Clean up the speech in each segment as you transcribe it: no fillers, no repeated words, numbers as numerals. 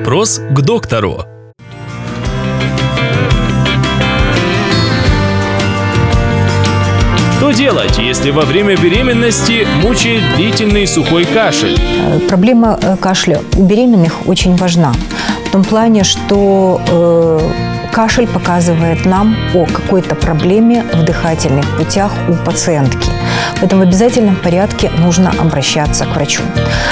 Вопрос к доктору. Что делать, если во время беременности мучает длительный сухой кашель? Проблема кашля у беременных очень важна. В том плане, что кашель показывает нам о какой-то проблеме в дыхательных путях у пациентки. Поэтому в обязательном порядке нужно обращаться к врачу.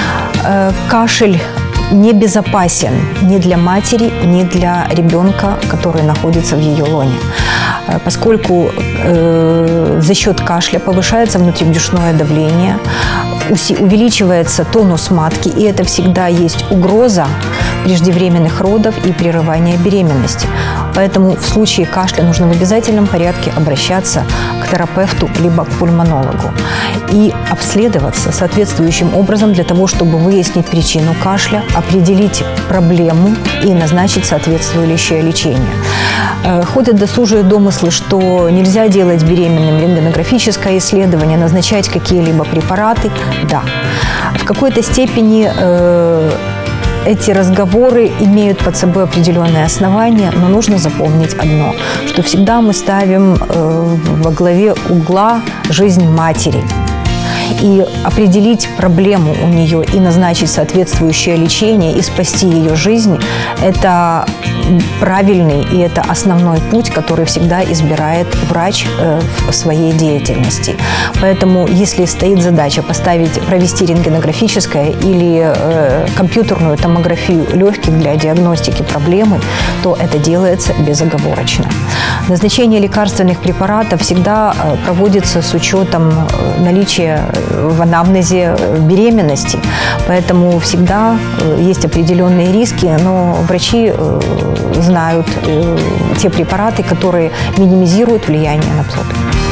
Кашель небезопасен ни для матери, ни для ребенка, который находится в ее лоне, поскольку за счет кашля повышается внутрибрюшное давление, увеличивается тонус матки, и это всегда есть угроза преждевременных родов и прерывания беременности. Поэтому в случае кашля нужно в обязательном порядке обращаться к терапевту либо к пульмонологу и обследоваться соответствующим образом для того, чтобы выяснить причину кашля, определить проблему и назначить соответствующее лечение. Ходят досужие домыслы, что нельзя делать беременным рентгенографическое исследование, назначать какие-либо препараты. Да, в какой-то степени эти разговоры имеют под собой определенные основания, но нужно запомнить одно, что всегда мы ставим во главе угла жизнь матери. И определить проблему у нее и назначить соответствующее лечение и спасти ее жизнь – это правильный и это основной путь, который всегда избирает врач в своей деятельности. Поэтому, если стоит задача провести рентгенографическое или компьютерную томографию легких для диагностики проблемы, то это делается безоговорочно. Назначение лекарственных препаратов всегда проводится с учетом наличия в анамнезе беременности. Поэтому всегда есть определенные риски, но врачи знают те препараты, которые минимизируют влияние на плод.